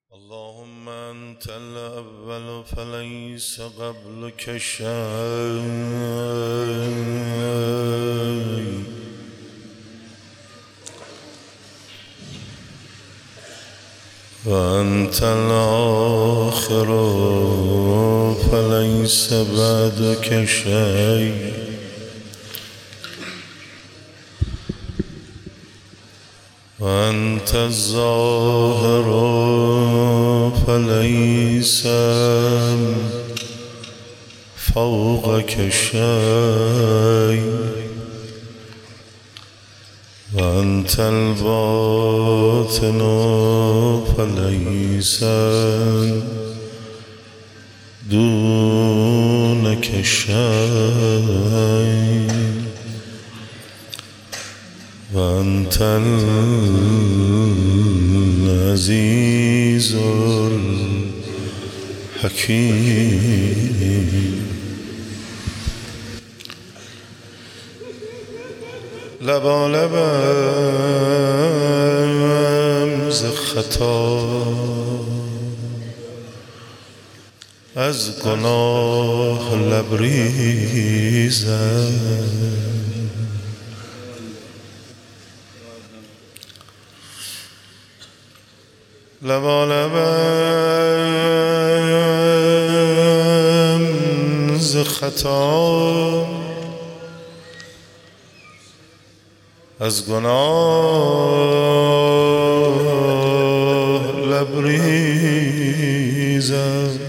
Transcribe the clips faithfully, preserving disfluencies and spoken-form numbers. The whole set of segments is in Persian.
اللهم أنت الأول فليس قبلك شيء وأنت الآخر فليس بعدك شيء وأنت الظاهر فليس فوقك شيء وأنت الباطن فليس دونك شيء وأنت العزيز الحكيم. لبالبم ز خطا از گناه لبریزم لبالبم ز خطا از گناه لبریزم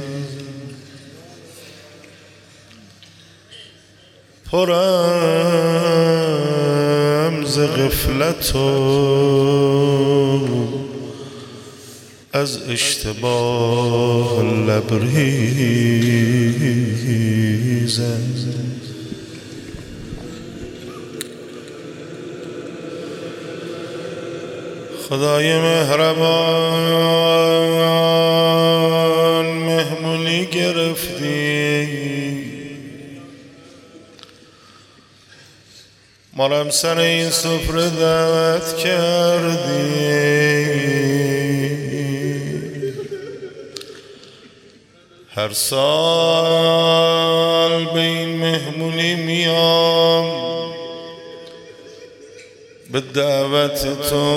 پرم ز غفلت و از اشتباه لبریزم خدای مهربان مهمونی گرفتی مارم سر این سفره دعوت کردی هر سال به این مهمونی میام به دعوت تو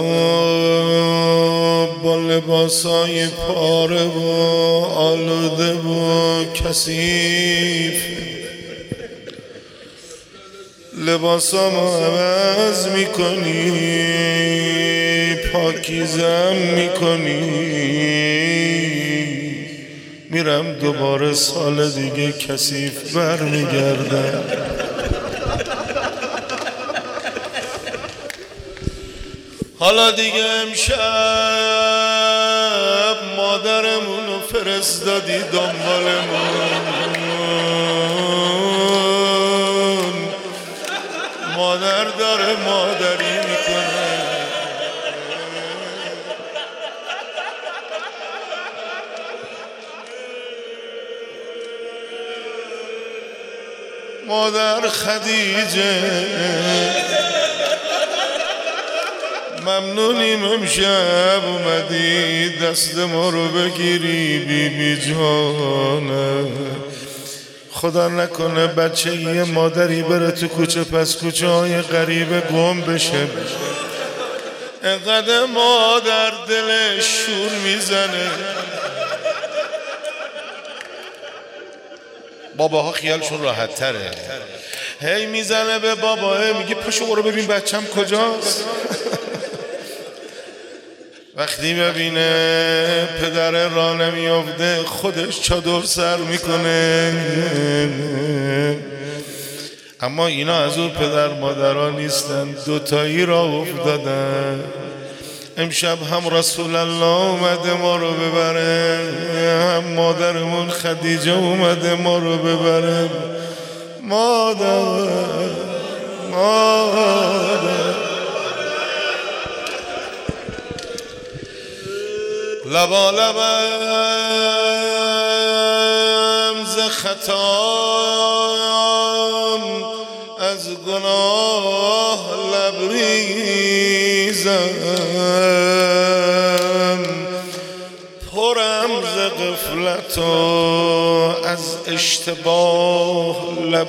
با لباسای پاره و آلوده و کثیف لباسامو عوض میکنی پاکیزم میکنی میرم دوباره سال دیگه کثیف برمیگردم حالا دیگه امشب مادرمونو فرستادی دنبالمون مادر داره مادری میکنه مادر خدیجه ممنونیم امشب اومدی دست ما رو بگیری بی بی جانه خدا نکنه بچه یه مادری بره تو کوچه پس کوچه های غریبه گم بشه اینقدر مادر دلش شور میزنه باباها خیالشون راحت تره هی میزنه به باباه میگه پاشو برو ببین بچم کجاست وقتی ببینه پدر را نمیافته خودش چادر سر میکنه اما اینا از اون پدر مادرها نیستن دوتایی را افتادن امشب هم رسول الله اومده ما رو ببره هم مادرمون خدیجه اومده ما رو ببره مادر مادر لبا لبم ز خطام از گناه لبریزم پر غفلت و از اشتباه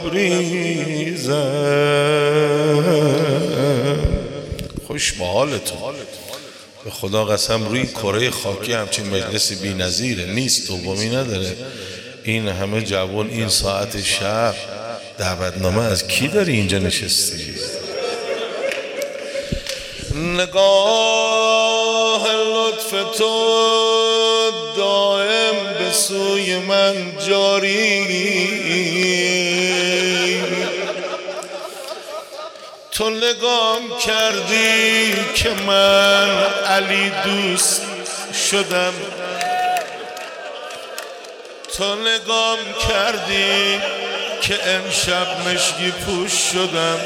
لبریزم. خوش به حالتون. به خدا قسم روی کره خاکی همچین مجلسی بی نظیره، نیست، دومی نداره. این همه جوان این ساعت شب دعوتنامه از کی داری اینجا نشستی؟ نگاه لطف تو دائم به سوی من جاری، تو نگام کردی که من علی دوست شدم، تو نگام کردی که امشب مشکی پوش شدم،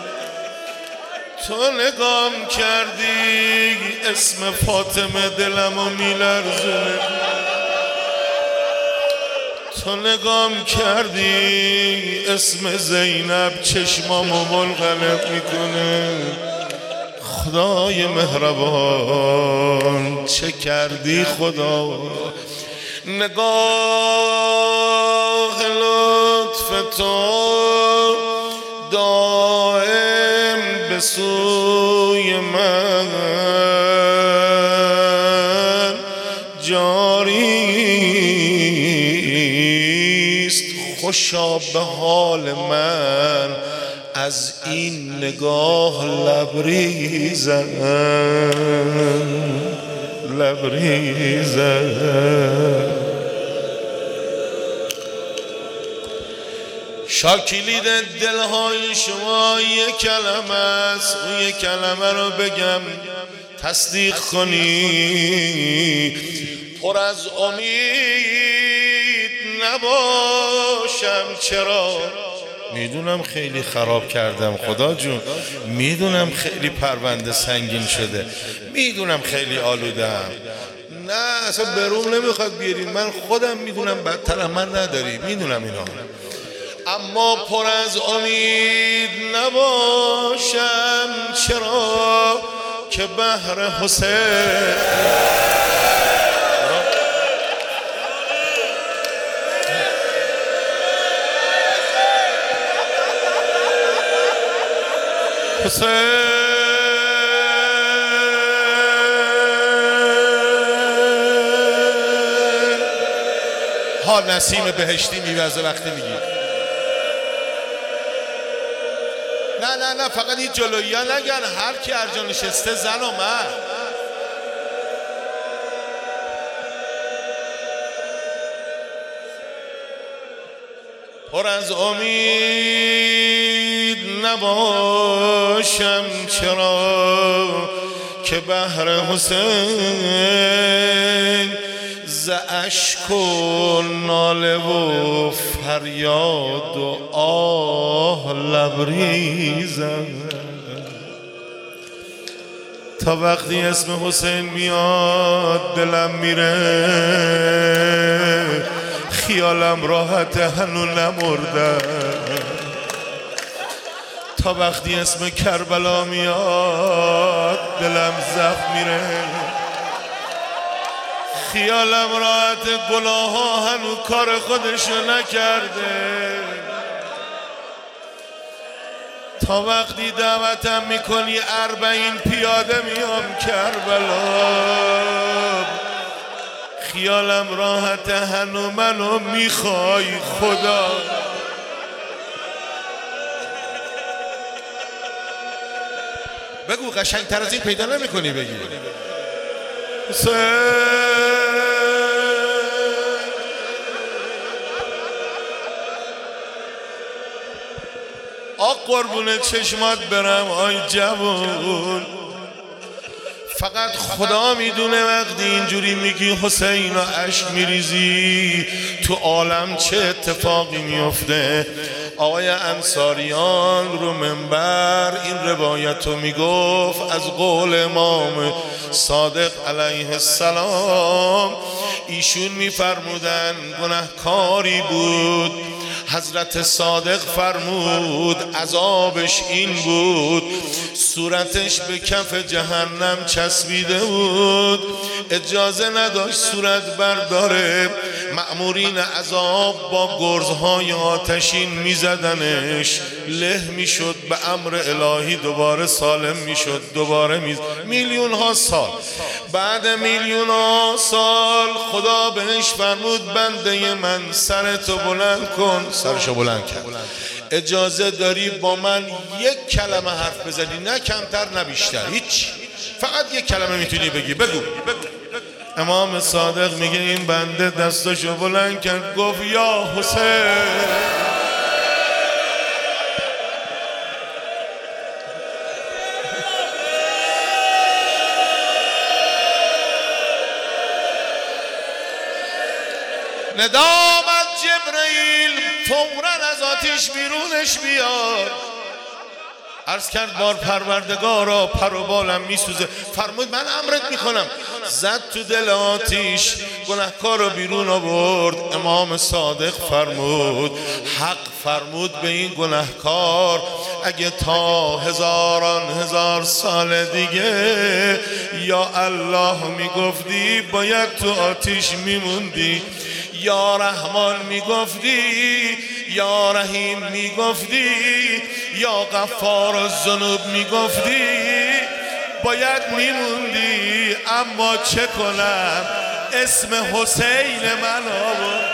تو نگام کردی اسم فاطمه دلمو میلرزونه، تو نگام کردی اسم زینب چشمامو منقلب میکنه. خدای مهربان چه کردی خدا؟ نگاه لطف تو دائم به سوی من جاریست. خوشا به حال من از این نگاه لبریزم، لبریزم. شاکلید دلهای شما یک کلمه است، اون یک کلمه رو بگم تصدیق کنی. پر از امید نباشم چرا؟ میدونم خیلی خراب کردم خدا جون، میدونم خیلی پرونده سنگین شده، میدونم خیلی آلودم، نه اصلا بروم نمیخواد بیارین، من خودم میدونم بدتر من نداری، میدونم اینا، اما پر از امید نباشم چرا که بهر حسین حسین ها نسیم بهشتی میوزه وقتی میگی نه نه نه فقط این جلویی ها نگن، هر کی هر جا نشسته زن و مرد. پر از امید نباشم چرا که بهر حسین ز اشک و ناله و فریاد و آه لبریزم. تا وقتی اسم حسین میاد دلم میره، خیالم راحت هنو نمردم. تا وقتی اسم کربلا میاد دلم زخم میره، خیالم راحت گناه ها هنو کار خودشو نکرده. تا وقتی دعوتم میکنی اربعین پیاده میام کربلا، خیالم راحت هنو منو میخوای خدا. بگو قشنگ تر از این پیدا نمیکنی بگی. آق قربون چشمات برم آی جوون، فقط خدا میدونه وقتی اینجوری میگی حسین و اشک میریزی تو عالم چه اتفاقی میفته. آقای انصاریان رو منبر این روایت رو میگفت از قول امام صادق علیه السلام. ایشون میفرمودن گناهکاری بود حضرت صادق فرمود عذابش این بود صورتش به کف جهنم چسبیده بود، اجازه نداشت صورت برداره. مأمورین عذاب با گرزهای آتشین میزدنش، له میشد، به امر الهی دوباره سالم میشد، دوباره میز میلیون ها سال بعد میلیون ها سال خدا بهش فرمود بنده من سرتو بلند کن. سرشو بلند کرد. اجازه داری با من یک کلمه حرف بزنی، نه کمتر نه بیشتر، هیچ، فقط یک کلمه میتونی بگی، بگو. امام صادق میگه این بنده دستشو بلند کرد، گفت یا حسین. ندا آمد جبرئیل فوراً از آتش بیرونش بیاد. عرض کرد بار پروردگارا پر و بالم میسوزه. فرمود من امرت میکنم. زد تو دل آتیش، گناهکار رو بیرون آورد. امام صادق فرمود حق فرمود به این گناهکار اگه تا هزاران هزار سال دیگه یا الله میگفتی باید تو آتیش میموندی، یا رحمان میگفتی، یا رحیم میگفتی، یا غفار الذنوب میگفتی، باید میموندی. اما چه کنم اسم حسین من آورد.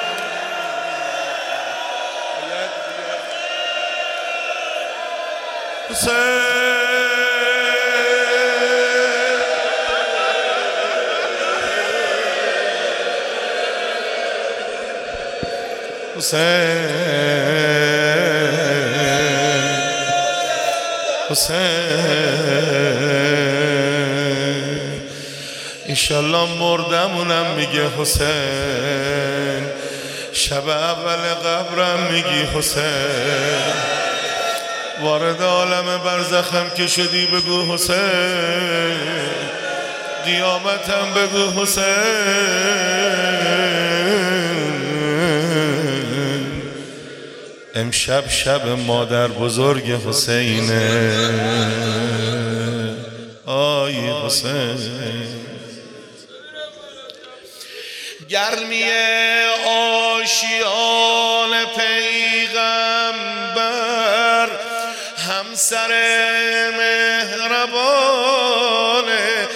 حسین حسین حسین انشالله مردمونم میگه حسین، شب اول قبرم میگی حسین، وارد عالم برزخم که شدی بگو حسین، قیامتم بگو حسین. امشب شب مادر بزرگ حسینه، آی حسین. گرمی آشیان پیغمبر، همسر مهربان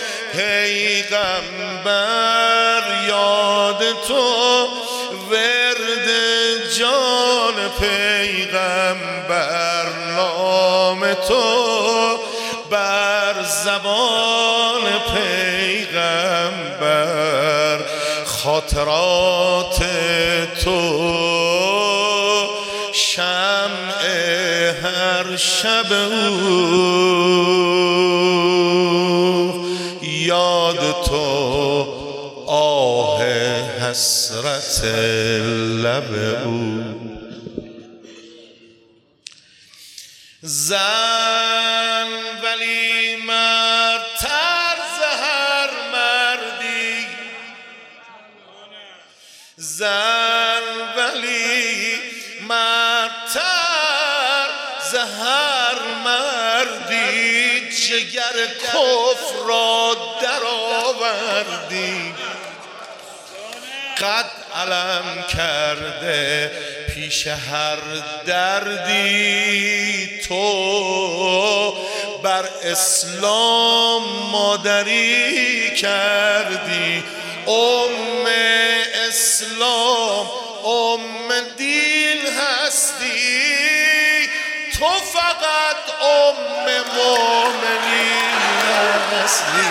پیغمبر، یاد تو ورد جان پیغمبر، نام تو بر زبان پیغمبر، خاطرات تو شمع هر شب او، یاد تو آه حسرت لب او. زن ولی مرد طرز هر مردی، زن ولی مرد طرز هر مردی، جگر کفر را در آوردی، قد علم کرده پیش هر دردی، تو بر اسلام مادری کردی، ام اسلام ام دین هستی، تو فقط ام مومنین هستی.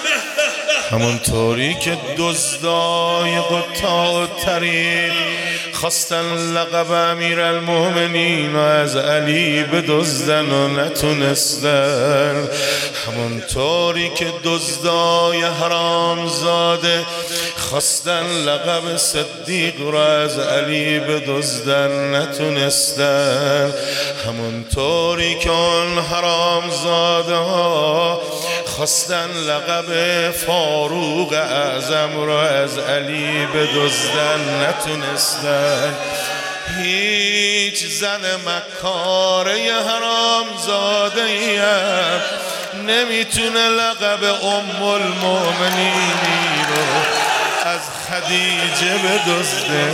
همون طوری که دزدای قطاع طریق خواستن لقب امیر المؤمنین و از علی بدزدن و نتونستن، همونطوری که دزدای حرام زاده خواستن لقب صدیق را از علی بدزدن نتونستن، همونطوری که اون حرام زاده ها خواستن لقب فاروق اعظم را از علی بدزدن نتونستن. هیچ زن مکاره حرام زاده ایم نمیتونه لقب ام المؤمنینی رو از خدیجه بدزده.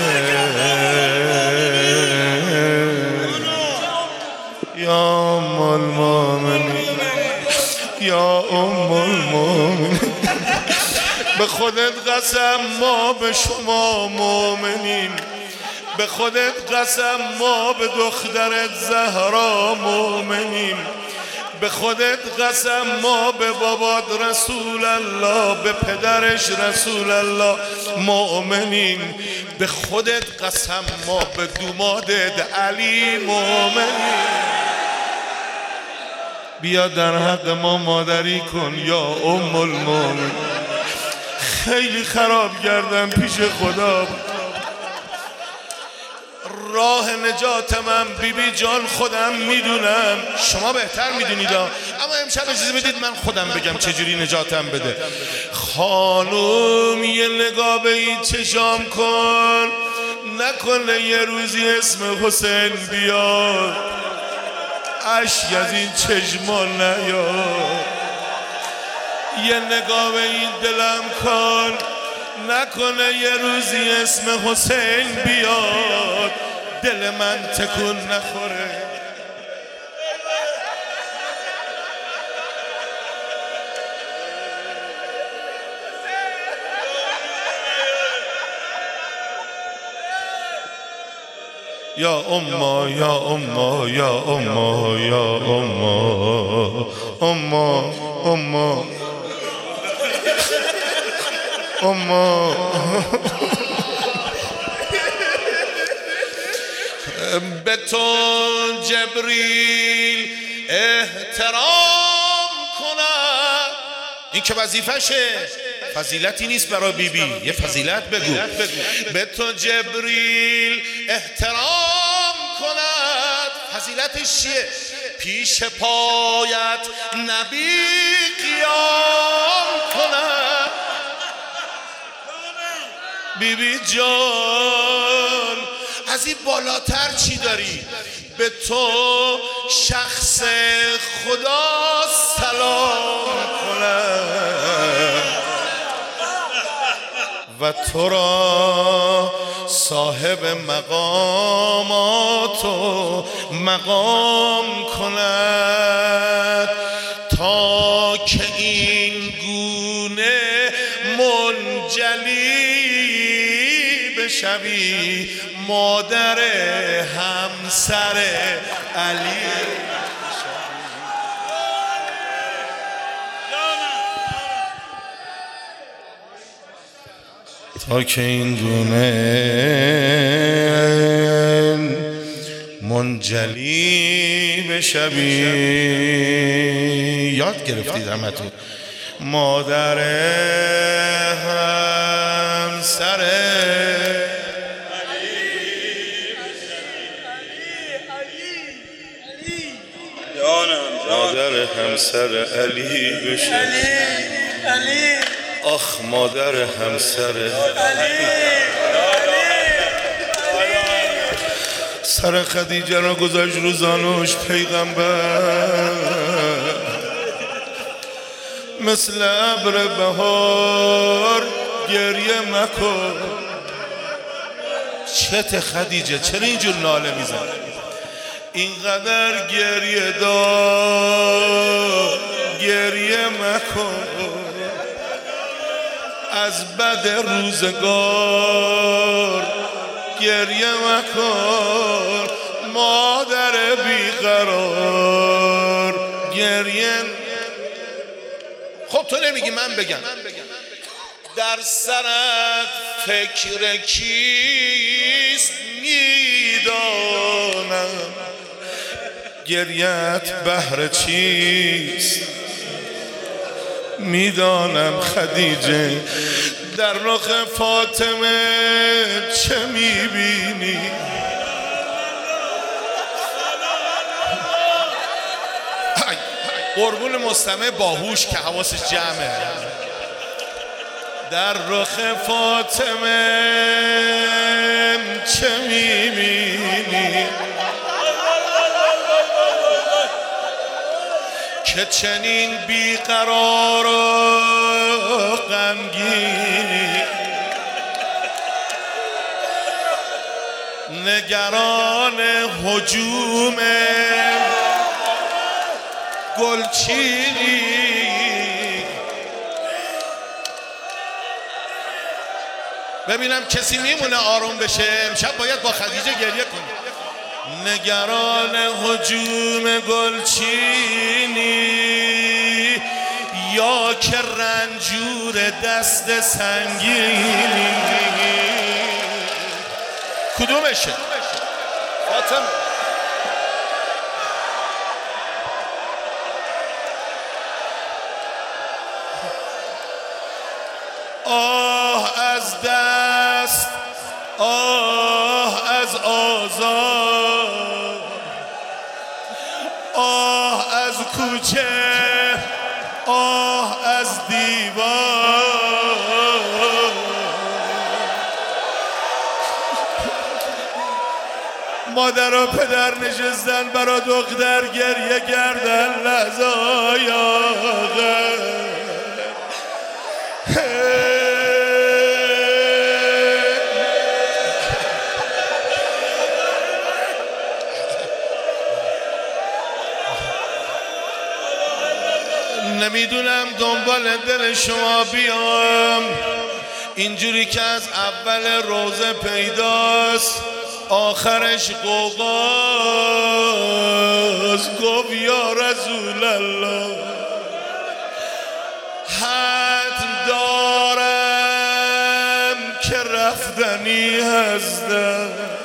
یا ام المؤمنین، یا ام المؤمنین، به خودت قسم ما به شما مؤمنیم، به خودت قسم ما به دخترت زهرا مؤمنیم، به خودت قسم ما به بابات رسول الله، به پدرش رسول الله مؤمنیم، به خودت قسم ما به دومادت علی مؤمنیم. بیا در حق ما مادری کن یا ام المؤمنین. خیلی خراب کردم پیش خدا، راه نجات من بی بی جان خودم میدونم، شما بهتر میدونید، اما امشب اجازه بدید من خودم بگم چجوری نجاتم بده. خانوم یه نگاه به این چشام کن، نکنه یه روزی اسم حسین بیاد اشک از این چشما نیاد. یه نگاه به این دلم کن، نکنه یه روزی اسم حسین بیاد دل من تکون نخوره. یا اما یا اما یا اما یا اما اما اما اما به تو جبریل احترام کنم. این که وظیفشه، فضیلتی نیست برای بی بی، یه فضیلت بگو. به تو جبریل احترام کند، فضیلتش چیه؟ پیش پایت نبی قیام کند. بی بی جان از این بالاتر چی داری؟ به تو شخص خدا سلام کنم و تو را صاحب مقامات و مقام کند، تا که این گونه منجلی بشوی مادر همسر علی. تا که این گونه منجلی بشوی، یاد گرفتید همتون، مادر همسر مادر همسر علی بشه. آخ مادر همسر سر خدیجه را گذاشت رو زانوش پیغمبر، مثل ابر بهار گریه مکن. چت خدیجه چرا اینجور ناله میزن؟ اینقدر گریه دار گریه مکن، از بد روزگار گریه مکن. مادر بیقرار گریه. خب تو نمیگی من بگم. در سرت فکر کیست میدانم گریت بهر چیست، میدانم خدیجه در رخ فاطمه چه میبینی. قربون مستمع باهوش که حواسش جمعه. در رخ فاطمه چه میبینی که چنین بیقرار و غمگینی، نگران هجوم گلچینی. ببینم کسی میمونه آروم بشه، امشب باید با خدیجه گریه کنیم. نگران هجوم گلچینی یا که رنجور دست سنگینی. کدومشه؟ فاطمه. آه از دست، آه از آزار، آه از کوچه، آه از دیوار. مادر و پدر نشستن برا دختر گریه کردن لحظه های آخر. نمیدونم دنبال دل شما بیام، اینجوری که از اول روزه پیداست آخرش قوقاست. گفت یا رسول الله حتم دارم که رفتنی هستم،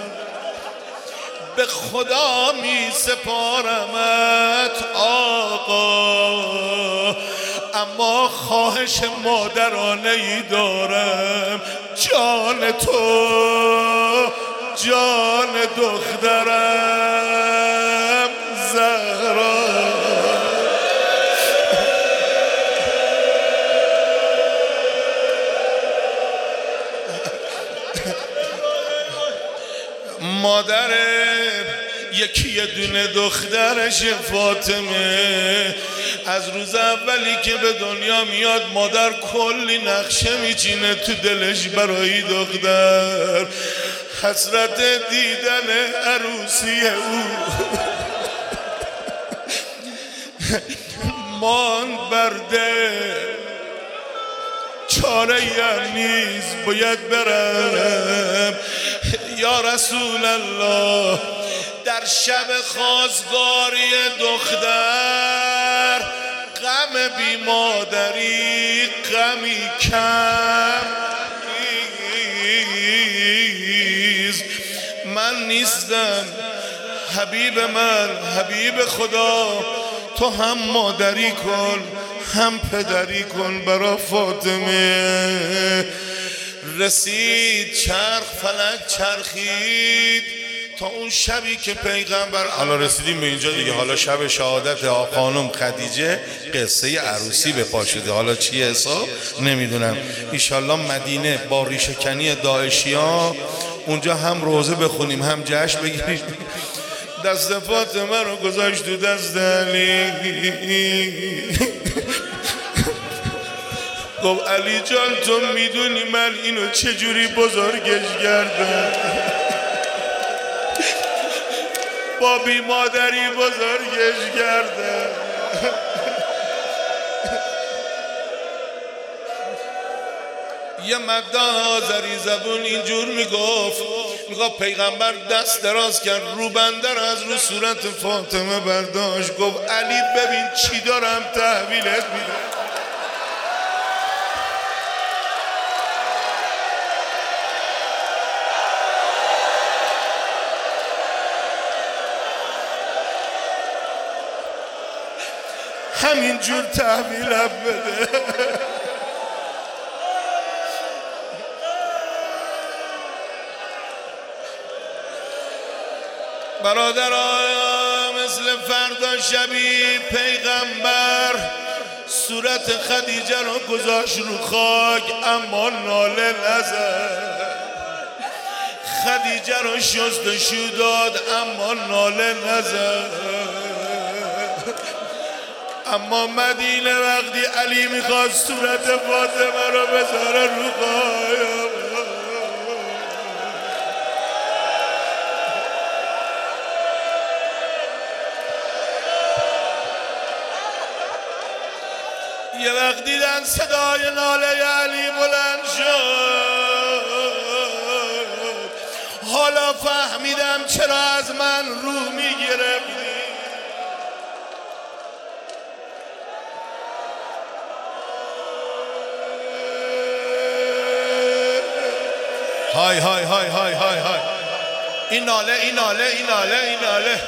به خدا می سپارمت آقا، اما خواهش مادرانه ای دارم. جان تو، جان دخترم زهرا. مادر یکی یه دونه دخترش فاطمه، از روز اولی که به دنیا میاد مادر کلی نقشه میچینه تو دلش برای دختر. حسرت دیدن عروسی او مان برده، چاره ای نیست باید برم. یا رسول الله در شب خواستگاری دختر غم بی مادری غمی کم نیست. من نیستم حبیب من، حبیب خدا، تو هم مادری کن هم پدری کن برا فاطمه. رسید چرخ فلک چرخید تا اون شبی که پیغمبر، حالا رسیدیم به اینجا دیگه، حالا شب شهادت آقا خانم خدیجه، قصه عروسی به پا شده. حالا چی حساب نمیدونم، ایشالله مدینه با ریشه‌کنی داعشی‌ها اونجا هم روزه بخونیم هم جشن بگیریم. دست فاطمه رو گذاشت تو دست علی، گفت علی جان تو میدونی من اینو چجوری بزرگش کردم، با بی مادری بزرگش کردم. یه مقدار آذری زبون اینجور میگفت، میگفت پیغمبر دست دراز کرد رو بنده رو از رو صورت فاطمه برداشت، گفت علی ببین چی دارم تحویلت میدم. همینجور تحویلم بده. برادران مثل فردا شبی پیغمبر صورت خدیجه رو گذاشت رو خاک اما ناله نزد. خدیجه رو شستشو داد اما ناله نزد. اما مدینه وقتی علی میخواد صورت فاطمه رو بذاره رو خاک، یه وقت دیدن صدای ناله علی بلند شد، حالا فهمیدم چرا از من رو میگرفتی. های های های های های های این ناله این ناله این ناله این ناله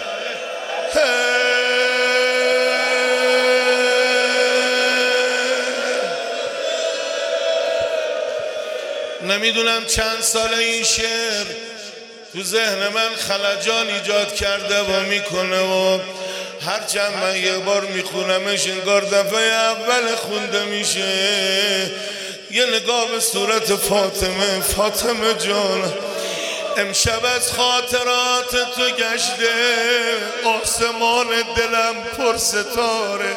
نمیدونم چند سال این شعر تو ذهن من خلجان ایجاد کرده و میکنه و هرچند من یه بار میخونمش انگار دفعه اول خونده میشه. یه نگاه به صورت فاطمه. فاطمه جان، امشب از خاطرات تو گشته آسمان دلم پر ستاره.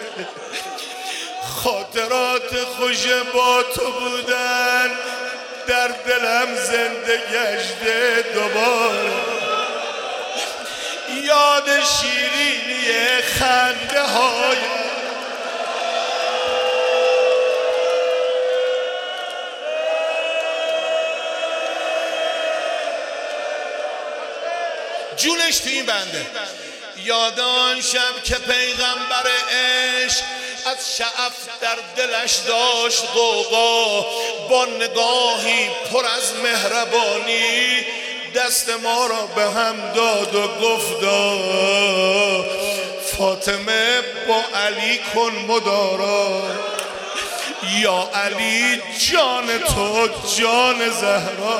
خاطرات خوش با تو بودن در دلم زنده گشته دوباره. یاد شیرینی خنده های جونش تو این بنده. یاد آن شب که پیغمبر عشق از شعف در دلش داشت غوغا، با نگاهی پر از مهربانی دست ما را به هم داد و گفتا فاطمه با علی کن مدارا. یا علی جان تو جان زهرا.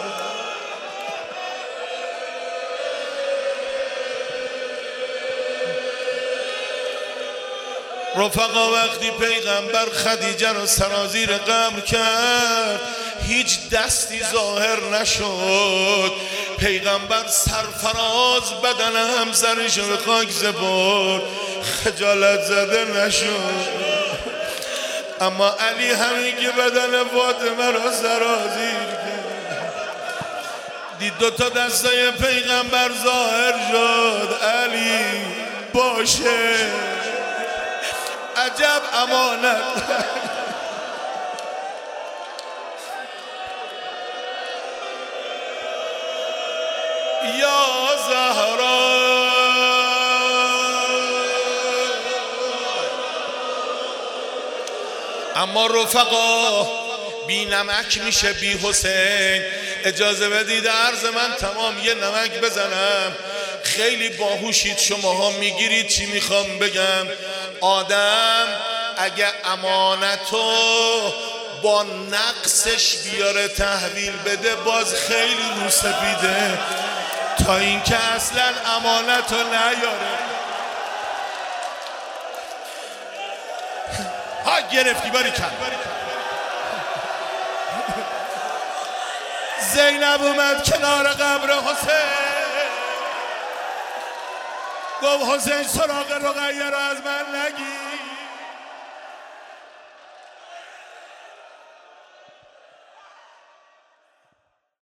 رفقا وقتی پیغمبر خدیجه رو سرازیر قبر کرد هیچ دستی ظاهر نشد. پیغمبر سرفراز بدن همسرش رو به خاک سپرد، خجالت زده نشد. اما علی همین که بدن فاطمه رو سرازیر کرد دید دوتا دستای پیغمبر ظاهر شد. علی باشه عجب امانت. یا زهرا اما رفقا بی نمک میشه بی حسین. اجازه بدید عرض من تمام یه نمک بزنم. خیلی باهوشید شماها میگیرید چی میخوام بگم. آدم اگه امانتو با نقصش بیاره تحویل بده باز خیلی رو سپیده تا اینکه اصلا امانتو نیاره. ها گرفتی باری کن. زینب اومد کنار قبر حسین گفت حسین سراغ رقیه رو از من نگیر.